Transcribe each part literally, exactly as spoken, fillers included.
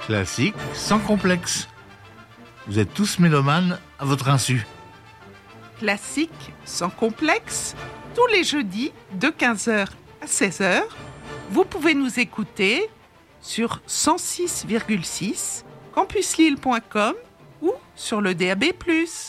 Classique sans complexe. Vous êtes tous mélomanes à votre insu. Classique sans complexe, tous les jeudis de quinze heures à seize heures, vous pouvez nous écouter sur cent six virgule six campus lille point com ou sur le D A B plus.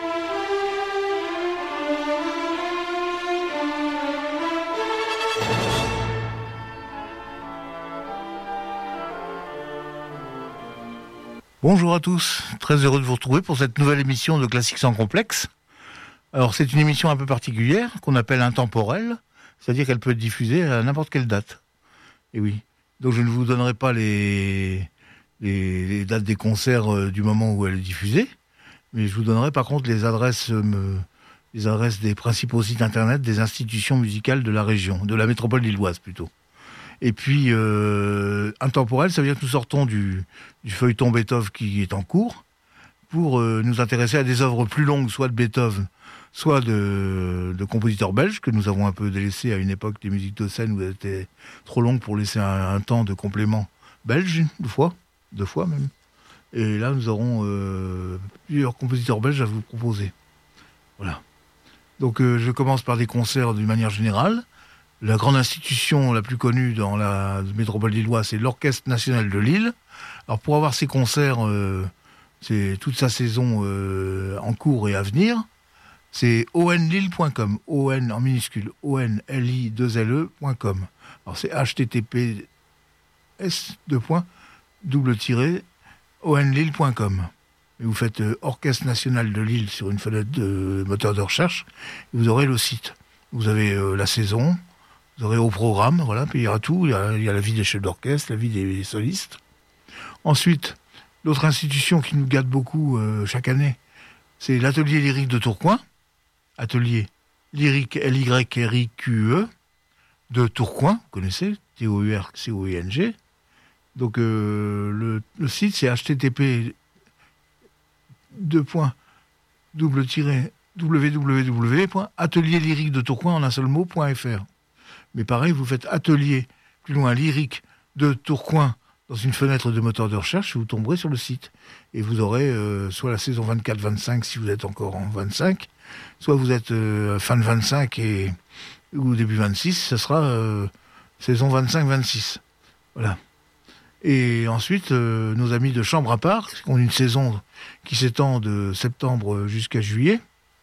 Bonjour à tous, très heureux de vous retrouver pour cette nouvelle émission de Classique sans complexe. Alors c'est une émission un peu particulière qu'on appelle intemporelle, c'est-à-dire qu'elle peut être diffusée à n'importe quelle date. Et oui, donc je ne vous donnerai pas les, les, les dates des concerts euh, du moment où elle est diffusée, mais je vous donnerai par contre les adresses, euh, les adresses des principaux sites internet des institutions musicales de la région, de la métropole lilloise plutôt. Et puis, euh, intemporel, ça veut dire que nous sortons du, du feuilleton Beethoven qui est en cours pour euh, nous intéresser à des œuvres plus longues, soit de Beethoven, soit de, de compositeurs belges, que nous avons un peu délaissés à une époque des musiques de scène où elles étaient trop longues pour laisser un, un temps de complément belge, deux fois, deux fois même. Et là, nous aurons euh, plusieurs compositeurs belges à vous proposer. Voilà. Donc, euh, je commence par des concerts d'une manière générale. La grande institution la plus connue dans la métropole lilloise, c'est l'Orchestre national de Lille. Alors pour avoir ces concerts, euh, c'est toute sa saison euh, en cours et à venir, c'est o n lille point com, O N en minuscule, O N L I deux L E point com. Alors c'est H T T P S deux points double tiré O N lille point com. Et vous faites euh, Orchestre national de Lille sur une fenêtre de moteur de recherche, et vous aurez le site. Vous avez euh, la saison. Vous aurez au programme, voilà, puis il y aura tout, il y a, il y a la vie des chefs d'orchestre, la vie des solistes. Ensuite, l'autre institution qui nous gâte beaucoup euh, chaque année, c'est l'Atelier Lyrique de Tourcoing. Atelier Lyrique, L Y R I Q E, de Tourcoing, vous connaissez, T O U R C O I N G. Donc euh, le, le site, c'est H T T P deux points double tiré w w w point atelier lyrique de Tourcoing en un seul mot point f r. Mais pareil, vous faites atelier, plus loin, lyrique de Tourcoing dans une fenêtre de moteur de recherche, vous tomberez sur le site. Et vous aurez euh, soit la saison vingt-quatre vingt-cinq si vous êtes encore en vingt-cinq, soit vous êtes euh, fin de vingt-cinq et, ou début vingt-six, ça sera euh, saison vingt-cinq vingt-six. Voilà. Et ensuite, euh, nos amis de Chambre à part, qui ont une saison qui s'étend de septembre jusqu'à juillet.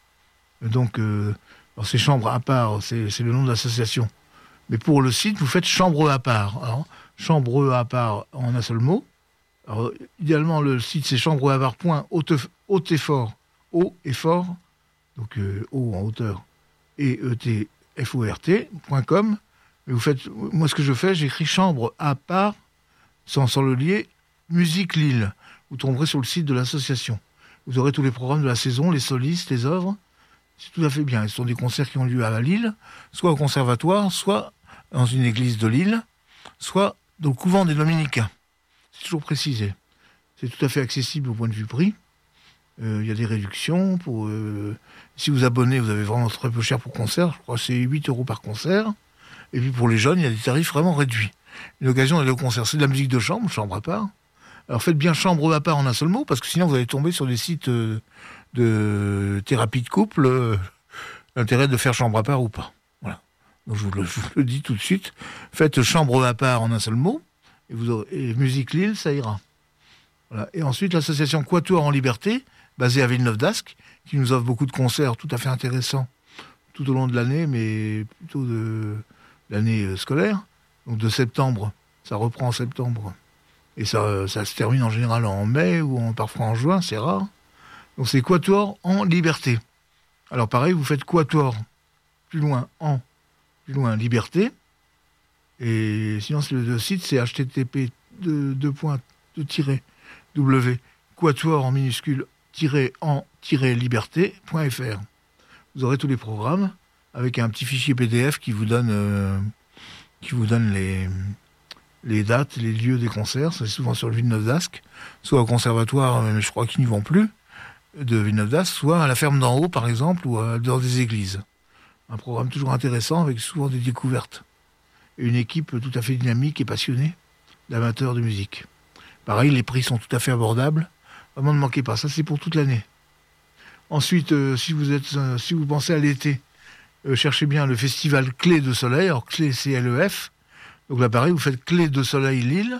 Donc, euh, alors c'est Chambre à part, c'est, c'est le nom de l'association. Mais pour le site, vous faites chambre à part. Alors, chambre à part en un seul mot. Alors, idéalement, le site, c'est chambre à part point haut et fort, haut et fort, donc euh, haut en hauteur, et E T F O R T point com. Mais vous faites, moi, ce que je fais, j'écris chambre à part, sans, sans le lier, musique Lille. Vous tomberez sur le site de l'association. Vous aurez tous les programmes de la saison, les solistes, les œuvres. C'est tout à fait bien. Ce sont des concerts qui ont lieu à Lille, soit au conservatoire, soit dans une église de Lille, soit dans le couvent des Dominicains. C'est toujours précisé. C'est tout à fait accessible au point de vue prix. Il euh, y a des réductions. Pour, euh, si vous abonnez, vous avez vraiment très peu cher pour concert. Je crois que c'est huit euros par concert. Et puis pour les jeunes, il y a des tarifs vraiment réduits. Une occasion d'aller au concert, c'est de la musique de chambre, chambre à part. Alors faites bien chambre à part en un seul mot, parce que sinon vous allez tomber sur des sites euh, de thérapie de couple. Euh, l'intérêt de faire chambre à part ou pas. Voilà. Donc je vous, le, je vous le dis tout de suite. Faites chambre à part en un seul mot, et, vous aurez, et musique Lille, ça ira. Voilà. Et ensuite, l'association Quatuor en Liberté, basée à Villeneuve d'Ascq, qui nous offre beaucoup de concerts tout à fait intéressants tout au long de l'année, mais plutôt de l'année scolaire. Donc de septembre, ça reprend en septembre. Et ça, ça se termine en général en mai ou en, parfois en juin, c'est rare. Donc c'est Quatuor en Liberté. Alors pareil, vous faites Quatuor, plus loin, en, plus loin, Liberté. Et sinon, le, le site, c'est H T T P deux points w Quatuor en minuscule, tiré en, tiré liberté point f r. Vous aurez tous les programmes avec un petit fichier P D F qui vous donne, euh, qui vous donne les... les dates, les lieux des concerts, c'est souvent sur le Villeneuve d'Ascq, soit au conservatoire, mais je crois qu'ils n'y vont plus, de Villeneuve d'Ascq, soit à la ferme d'en haut, par exemple, ou à, dans des églises. Un programme toujours intéressant, avec souvent des découvertes. Et une équipe tout à fait dynamique et passionnée d'amateurs de musique. Pareil, les prix sont tout à fait abordables. Vraiment, ne manquez pas. Ça, c'est pour toute l'année. Ensuite, euh, si, vous êtes, euh, si vous pensez à l'été, euh, cherchez bien le festival Clé de Soleil. Alors, Clé, c'est L E F. Donc là, pareil, vous faites Clé de Soleil Lille.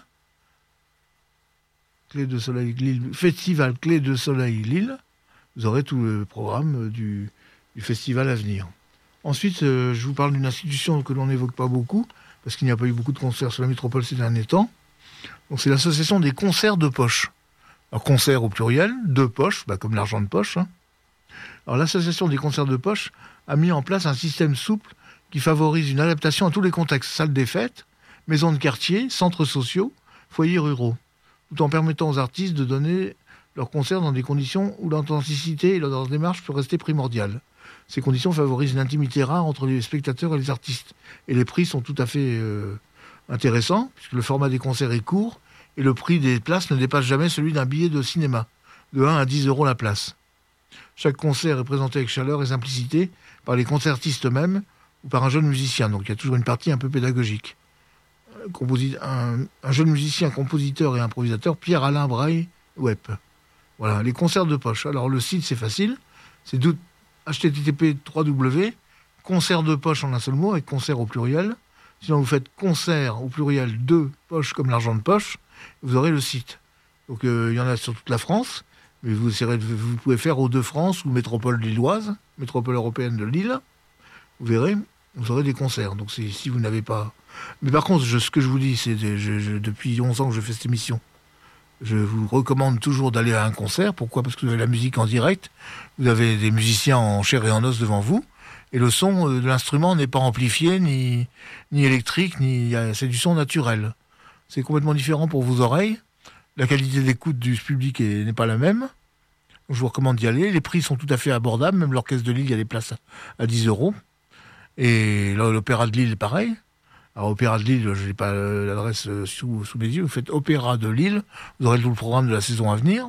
Clé de Soleil Lille. Festival Clé de Soleil Lille. Vous aurez tout le programme du, du festival à venir. Ensuite, euh, je vous parle d'une institution que l'on n'évoque pas beaucoup, parce qu'il n'y a pas eu beaucoup de concerts sur la métropole ces derniers temps. Donc, c'est l'association des concerts de poche. Alors, concerts au pluriel, de poche, bah, comme l'argent de poche. Hein. Alors, l'association des concerts de poche a mis en place un système souple qui favorise une adaptation à tous les contextes. Salles des fêtes, maisons de quartier, centres sociaux, foyers ruraux, tout en permettant aux artistes de donner leurs concerts dans des conditions où l'authenticité et leur démarche peut rester primordiale. Ces conditions favorisent une intimité rare entre les spectateurs et les artistes. Et les prix sont tout à fait euh, intéressants, puisque le format des concerts est court, et le prix des places ne dépasse jamais celui d'un billet de cinéma, de un à dix euros la place. Chaque concert est présenté avec chaleur et simplicité par les concertistes eux-mêmes ou par un jeune musicien. Donc il y a toujours une partie un peu pédagogique. Composi- un, un jeune musicien, compositeur et improvisateur, Pierre-Alain Braille Web. Voilà, les concerts de poche. Alors le site, c'est facile. C'est h t t p trois w concert de poche en un seul mot, avec concert au pluriel. Sinon, vous faites concert au pluriel de poche comme l'argent de poche, vous aurez le site. Donc il euh, y en a sur toute la France, mais vous, serez, vous pouvez faire Hauts-de-France ou métropole lilloise, métropole européenne de Lille. Vous verrez, vous aurez des concerts. Donc c'est, si vous n'avez pas... Mais par contre, je, ce que je vous dis, c'est je, je, depuis onze ans que je fais cette émission. Je vous recommande toujours d'aller à un concert. Pourquoi ? Parce que vous avez la musique en direct, vous avez des musiciens en chair et en os devant vous, et le son de l'instrument n'est pas amplifié, ni, ni électrique, ni c'est du son naturel. C'est complètement différent pour vos oreilles. La qualité d'écoute du public est, n'est pas la même. Donc je vous recommande d'y aller. Les prix sont tout à fait abordables. Même l'Orchestre de Lille, il y a des places à, à dix euros. Et là, l'Opéra de Lille, pareil. Alors, Opéra de Lille, je n'ai pas l'adresse sous, sous mes yeux. Vous faites Opéra de Lille, vous aurez tout le programme de la saison à venir.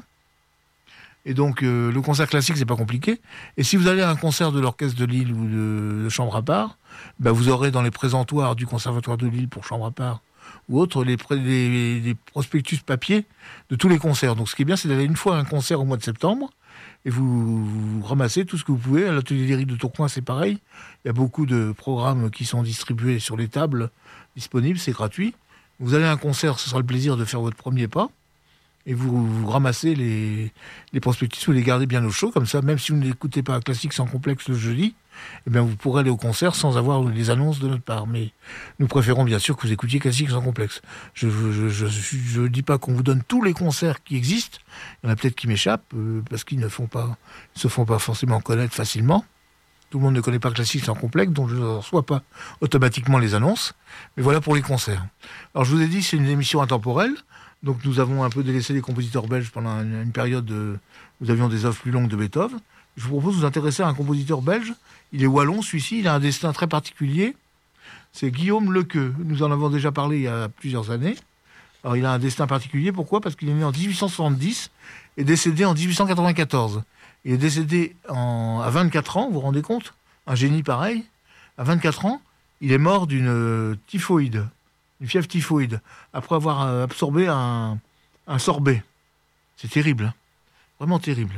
Et donc, euh, le concert classique, c'est pas compliqué. Et si vous allez à un concert de l'Orchestre de Lille ou de, de Chambre à part, ben vous aurez dans les présentoirs du Conservatoire de Lille pour Chambre à part ou autres, les, les, les prospectus papier de tous les concerts. Donc, ce qui est bien, c'est d'aller une fois à un concert au mois de septembre et vous, vous ramassez tout ce que vous pouvez. À l'Atelier lyrique de Tourcoing, c'est pareil. Il y a beaucoup de programmes qui sont distribués sur les tables disponibles, c'est gratuit. Vous allez à un concert, ce sera le plaisir de faire votre premier pas. Et vous, vous ramassez les, les prospectus, vous les gardez bien au chaud, comme ça, même si vous n'écoutez pas Classique sans complexe le jeudi, eh bien vous pourrez aller au concert sans avoir les annonces de notre part. Mais nous préférons bien sûr que vous écoutiez Classique sans complexe. Je ne je, je, je dis pas qu'on vous donne tous les concerts qui existent. Il y en a peut-être qui m'échappent, euh, parce qu'ils ne font pas, ne se font pas forcément connaître facilement. Tout le monde ne connaît pas Classique sans complexe, donc je ne reçois pas automatiquement les annonces. Mais voilà pour les concerts. Alors je vous ai dit, c'est une émission intemporelle. Donc nous avons un peu délaissé les compositeurs belges pendant une, une période où nous avions des œuvres plus longues de Beethoven. Je vous propose de vous intéresser à un compositeur belge. Il est wallon, celui-ci. Il a un destin très particulier. C'est Guillaume Lequeux. Nous en avons déjà parlé il y a plusieurs années. Alors il a un destin particulier. Pourquoi ? Parce qu'il est né en dix-huit cent soixante-dix et décédé en dix-huit cent quatre-vingt-quatorze. Il est décédé en, à vingt-quatre ans, vous vous rendez compte ? Un génie pareil. À vingt-quatre ans, il est mort d'une typhoïde. Une fièvre typhoïde, après avoir absorbé un, un sorbet. C'est terrible, hein, vraiment terrible.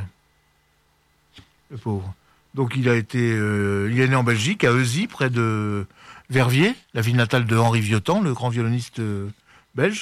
Le pauvre. Donc il a été, euh, il est né en Belgique, à Euzy, près de Verviers, la ville natale de Henri Vieuxtemps, le grand violoniste euh, belge.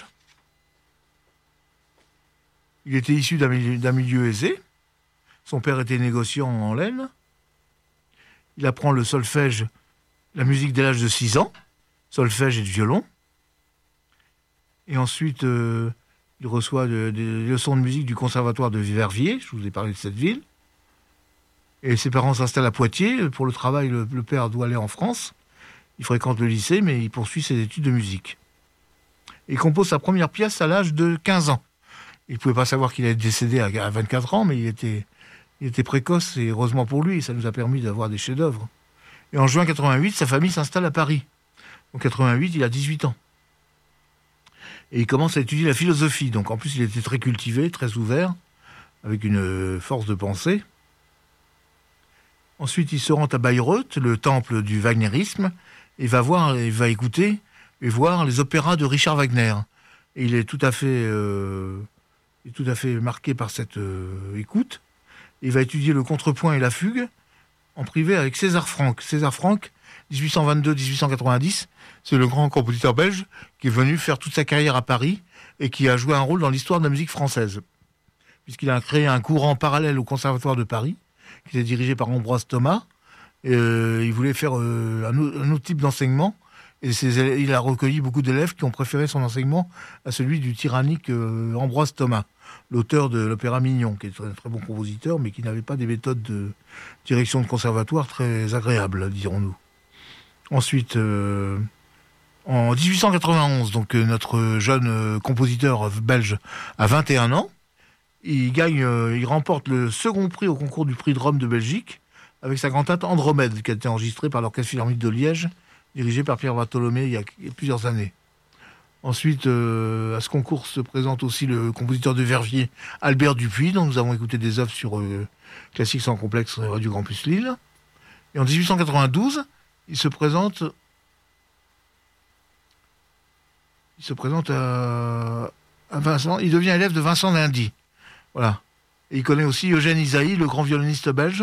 Il était issu d'un milieu, d'un milieu aisé. Son père était négociant en laine. Il apprend le solfège, la musique dès l'âge de six ans, solfège et de violon. Et ensuite, euh, il reçoit de, de, des leçons de musique du conservatoire de Verviers. Je vous ai parlé de cette ville. Et ses parents s'installent à Poitiers. Pour le travail, le, le père doit aller en France. Il fréquente le lycée, mais il poursuit ses études de musique. Et il compose sa première pièce à l'âge de quinze ans. Il ne pouvait pas savoir qu'il allait décéder à vingt-quatre ans, mais il était, il était précoce, et heureusement pour lui, ça nous a permis d'avoir des chefs-d'œuvre. Et en juin quatre-vingt-huit, sa famille s'installe à Paris. En quatre-vingt-huit, il a dix-huit ans. Et il commence à étudier la philosophie. Donc en plus, il était très cultivé, très ouvert, avec une force de pensée. Ensuite, il se rend à Bayreuth, le temple du wagnérisme, et va voir, et va écouter et voir les opéras de Richard Wagner. Et il est tout à fait, euh, il est tout à fait marqué par cette euh, écoute. Il va étudier le contrepoint et la fugue en privé avec César Franck. César Franck, dix-huit cent vingt-deux à dix-huit cent quatre-vingt-dix, c'est le grand compositeur belge qui est venu faire toute sa carrière à Paris et qui a joué un rôle dans l'histoire de la musique française. Puisqu'il a créé un courant parallèle au Conservatoire de Paris, qui était dirigé par Ambroise Thomas. Et, euh, il voulait faire euh, un, un autre type d'enseignement. Et ses, il a recueilli beaucoup d'élèves qui ont préféré son enseignement à celui du tyrannique euh, Ambroise Thomas, l'auteur de l'opéra Mignon, qui est un très bon compositeur, mais qui n'avait pas des méthodes de direction de conservatoire très agréables, dirons-nous. Ensuite, euh, en dix-huit cent quatre-vingt-onze, donc euh, notre jeune euh, compositeur belge a vingt et un ans. Il gagne, euh, il remporte le second prix au concours du prix de Rome de Belgique avec sa cantate Andromède, qui a été enregistrée par l'Orchestre Philharmonique de Liège, dirigé par Pierre Bartholomé il y a, il y a plusieurs années. Ensuite, euh, à ce concours se présente aussi le compositeur de Verviers, Albert Dupuis, dont nous avons écouté des œuvres sur euh, Classique sans complexe Radio Campus Lille. Et en dix-huit cent quatre-vingt-douze, il se présente, il se présente à, à Vincent, il devient élève de Vincent Lindy. Voilà. Et il connaît aussi Eugène Ysaÿe, le grand violoniste belge.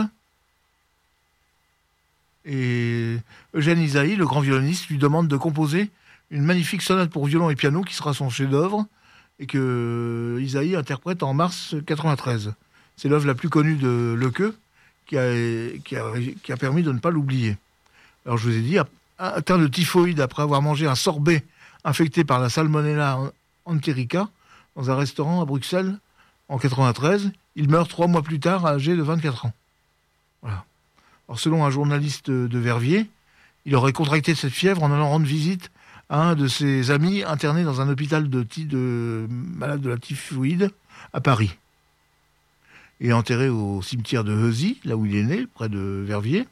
Et Eugène Ysaÿe, le grand violoniste, lui demande de composer une magnifique sonate pour violon et piano qui sera son chef-d'œuvre et que Ysaÿe interprète en mars quatre-vingt-treize. C'est l'œuvre la plus connue de Lequeux qui a, qui a, qui a permis de ne pas l'oublier. Alors je vous ai dit, atteint de typhoïde après avoir mangé un sorbet infecté par la Salmonella enterica dans un restaurant à Bruxelles en quatre-vingt-treize, il meurt trois mois plus tard, âgé de vingt-quatre ans. Voilà. Alors, selon un journaliste de Verviers, il aurait contracté cette fièvre en allant rendre visite à un de ses amis interné dans un hôpital de, de malade de la typhoïde à Paris. Il est enterré au cimetière de Heuzy, là où il est né, près de Verviers.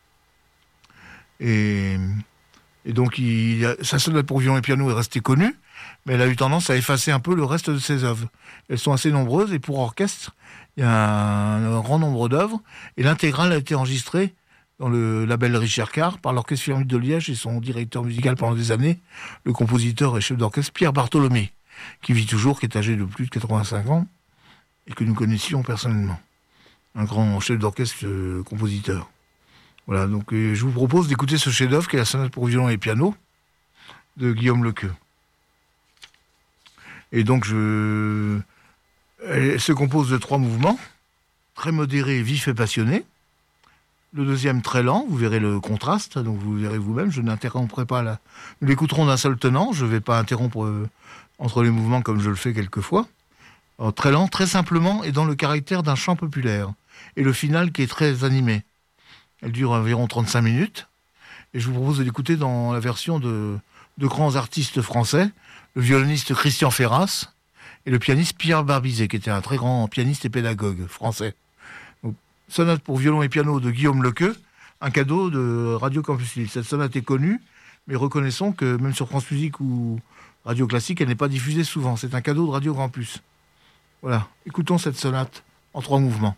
Et, et donc, il a, sa sonate pour violon et piano est restée connue, mais elle a eu tendance à effacer un peu le reste de ses œuvres. Elles sont assez nombreuses, et pour orchestre, il y a un, un grand nombre d'œuvres, et l'intégrale a été enregistrée dans le label Richard Carr par l'Orchestre Philharmonique de Liège et son directeur musical pendant des années, le compositeur et chef d'orchestre Pierre Bartholomé, qui vit toujours, qui est âgé de plus de quatre-vingt-cinq ans, et que nous connaissions personnellement. Un grand chef d'orchestre euh, compositeur. Voilà, donc euh, je vous propose d'écouter ce chef-d'œuvre qui est la sonate pour violon et piano de Guillaume Lequeux. Et donc, je... elle se compose de trois mouvements, très modérés, vifs et passionnés. Le deuxième, très lent, vous verrez le contraste, donc vous verrez vous-même, je n'interromprai pas là. Nous l'écouterons d'un seul tenant, je ne vais pas interrompre euh, entre les mouvements comme je le fais quelquefois. Alors, très lent, très simplement, et dans le caractère d'un chant populaire. Et le final qui est très animé. Elle dure environ trente-cinq minutes, et je vous propose de l'écouter dans la version de, de grands artistes français, le violoniste Christian Ferras et le pianiste Pierre Barbizet, qui était un très grand pianiste et pédagogue français. Donc, sonate pour violon et piano de Guillaume Lequeux, un cadeau de Radio Campus Lille. Cette sonate est connue, mais reconnaissons que même sur France Musique ou Radio Classique, elle n'est pas diffusée souvent. C'est un cadeau de Radio Campus. Voilà, écoutons cette sonate en trois mouvements.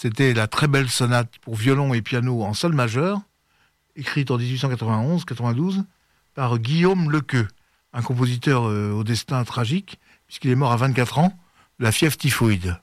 C'était la très belle sonate pour violon et piano en sol majeur, écrite en dix-huit cent quatre-vingt-onze quatre-vingt-douze par Guillaume Lequeux, un compositeur euh, au destin tragique, puisqu'il est mort à vingt-quatre ans de la fièvre typhoïde.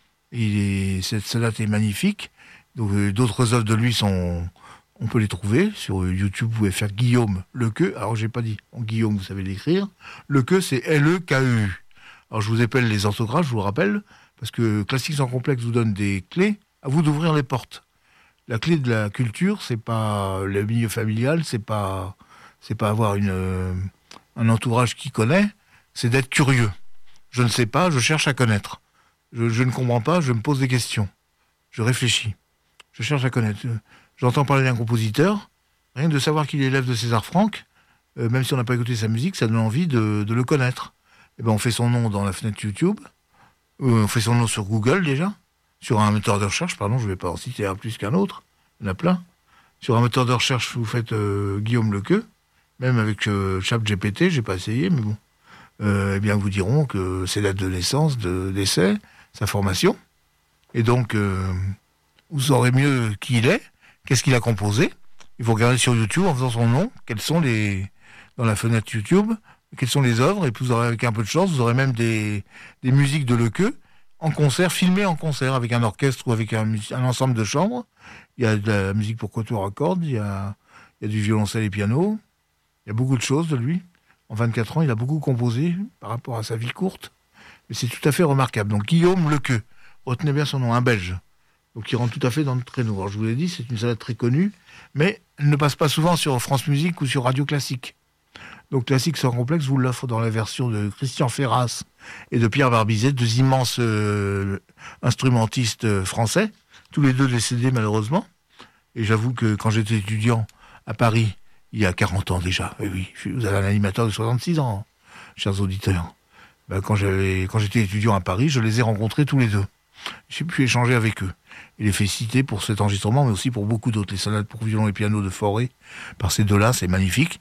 Il est, cette sonate est magnifique. Donc, euh, d'autres œuvres de lui sont, on peut les trouver sur YouTube. Vous pouvez faire Guillaume Lequeux. Alors, j'ai pas dit Guillaume, vous savez l'écrire. Lequeux, c'est L E K E U. Alors, je vous appelle les orthographes, je vous le rappelle, parce que Classique sans complexe vous donne des clés. À vous d'ouvrir les portes. La clé de la culture, c'est pas le milieu familial, c'est pas, c'est pas avoir une, euh, un entourage qui connaît, c'est d'être curieux. Je ne sais pas, je cherche à connaître. Je, je ne comprends pas, je me pose des questions. Je réfléchis. Je cherche à connaître. J'entends parler d'un compositeur, rien que de savoir qu'il est élève de César Franck, euh, même si on n'a pas écouté sa musique, ça donne envie de, de le connaître. Et ben on fait son nom dans la fenêtre YouTube, euh, on fait son nom sur Google déjà, sur un moteur de recherche, pardon, je ne vais pas en citer un plus qu'un autre, il y en a plein. Sur un moteur de recherche, vous faites euh, Guillaume Lequeux, même avec euh, ChatGPT, j'ai pas essayé, mais bon. Euh, eh bien, vous diront que c'est date de naissance, de décès, sa formation. Et donc, euh, vous saurez mieux qui il est, qu'est-ce qu'il a composé. Il faut regarder sur YouTube en faisant son nom, quels sont les, dans la fenêtre YouTube, quelles sont les œuvres, et puis vous aurez, avec un peu de chance, vous aurez même des, des musiques de Lequeux en concert, filmées en concert, avec un orchestre ou avec un, un ensemble de chambres. Il y a de la musique pour quatuor à cordes, il y a, il y a du violoncelle et piano, il y a beaucoup de choses de lui. En vingt-quatre ans, il a beaucoup composé par rapport à sa vie courte, mais c'est tout à fait remarquable. Donc Guillaume Lequeux, retenez bien son nom, un Belge. Donc il rentre tout à fait dans le créneau. Alors je vous l'ai dit, c'est une salade très connue, mais elle ne passe pas souvent sur France Musique ou sur Radio Classique. Donc Classique sans complexe vous l'offre dans la version de Christian Ferras et de Pierre Barbizet, deux immenses euh, instrumentistes euh, français, tous les deux décédés malheureusement. Et j'avoue que quand j'étais étudiant à Paris, il y a quarante ans déjà, et oui, vous avez un animateur de soixante-six ans, chers auditeurs. Ben, quand, j'avais, quand j'étais étudiant à Paris, je les ai rencontrés tous les deux. J'ai pu échanger avec eux. Et les féliciter pour cet enregistrement, mais aussi pour beaucoup d'autres. Les sonades pour violon et piano de Fauré, par ces deux-là, c'est magnifique.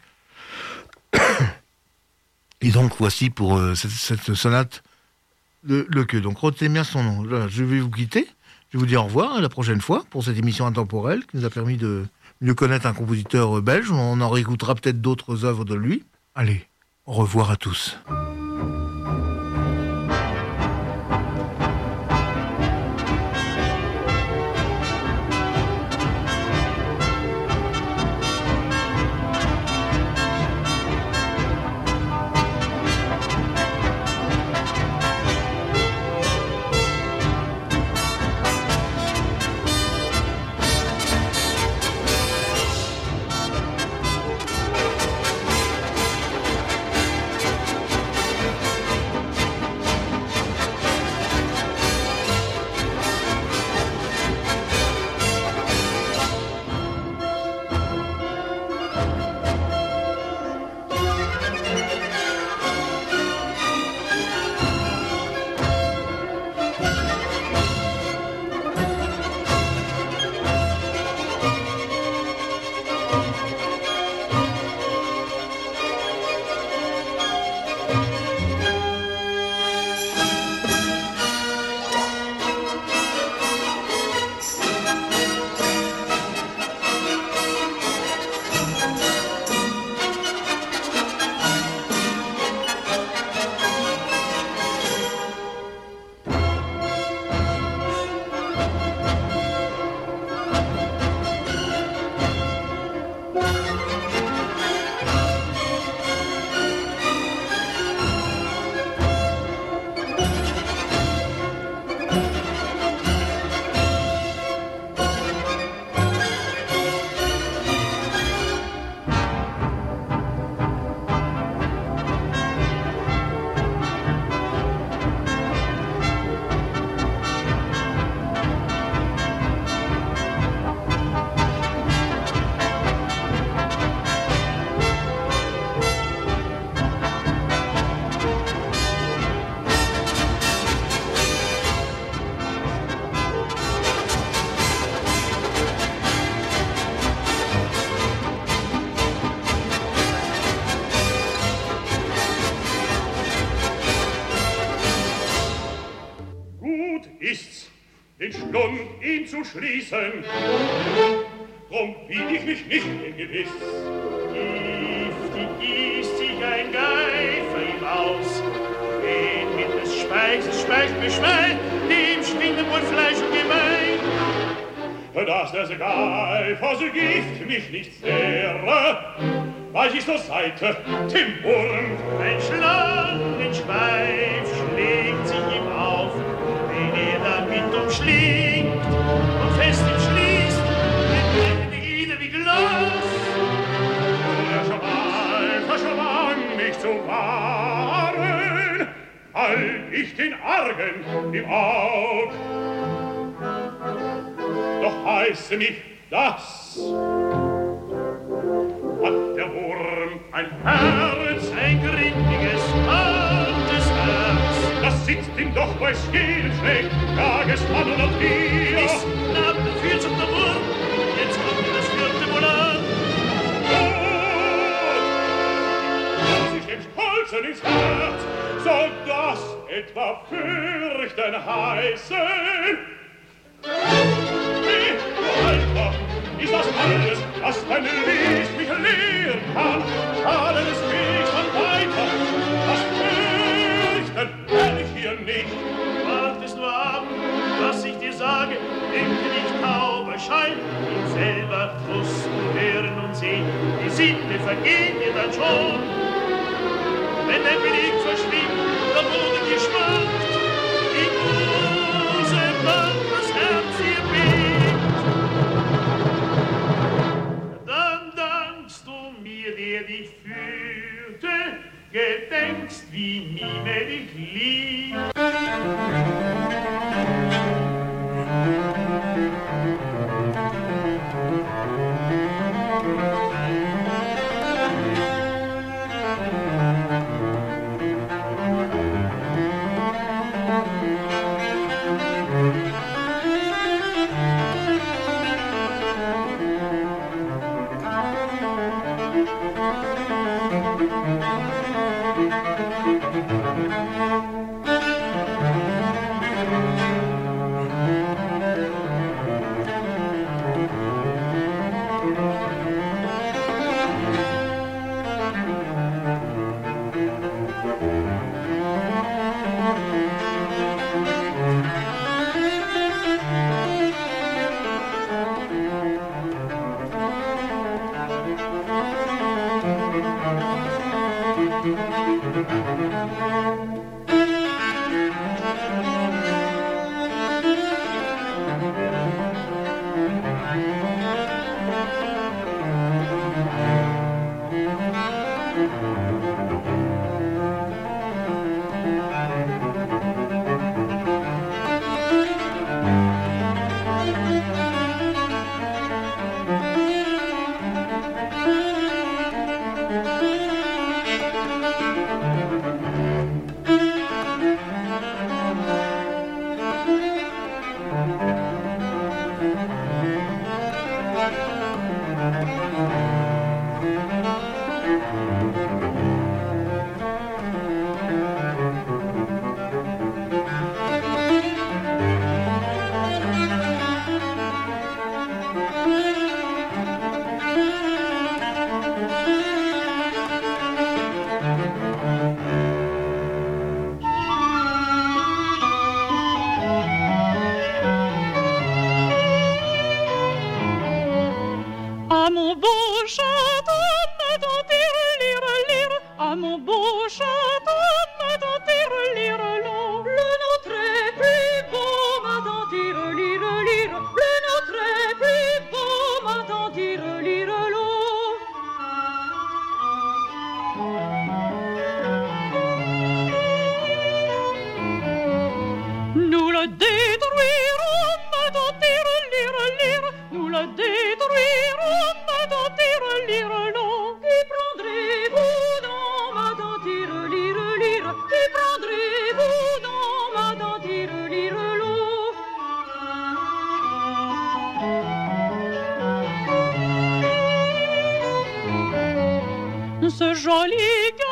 Et donc, voici pour euh, cette, cette sonate de Lequeux. Donc, retenez bien son nom. Là, je vais vous quitter. Je vais vous dire au revoir à la prochaine fois pour cette émission intemporelle qui nous a permis de mieux connaître un compositeur belge. On en réécoutera peut-être d'autres œuvres de lui. Allez, au revoir à tous. Den Stund in zu schließen. Drum bin ich mich nicht mehr gewiss. Giftig gießt sich ein Geifer ihm aus, den mit des Speises speist beschwert, dem schwindet wohl Fleisch und Gemein. Dass der Geifer so Gift mich nicht sehre, weil ich zur Seite dem Wurm. Ein Schlangenschweif schlägt sich ihm auf, wenn er damit umschlingt und fest ihm schließt, mit die Glieder wie Glas. Der Schweif verschwang mich zu wahren, halt ich den Argen im Aug. Doch heiße mich das, hat der Wurm ein Herz, ein grindiges, altes Herz. Das sitzt ihm doch, wo es jeden schlägt, Tagesmann oder Tier. Bis knapp führt sich der Wurm, jetzt kommt das vierte wohl an. Oh, lass ich dem Stolzen ins Herz, soll das etwa fürchten heißen? Wie, Alter, ist das alles, was dein Licht mich lehren kann? Schade des Wegs von weiter, das fürchten will ich hier nicht. Wartest nur ab, was ich dir sage, denke nicht taub erscheinen, ihn selber musst du hören und sehen, die Sinne vergehen dir dann schon. Wenn dein Blick verschwindet, der Boden dir schwankt, die Muse dann das Herz dir bebt. Dann dankst du mir, der dich führte, gedenkst, wie Mime dich liebt. Ce joli gars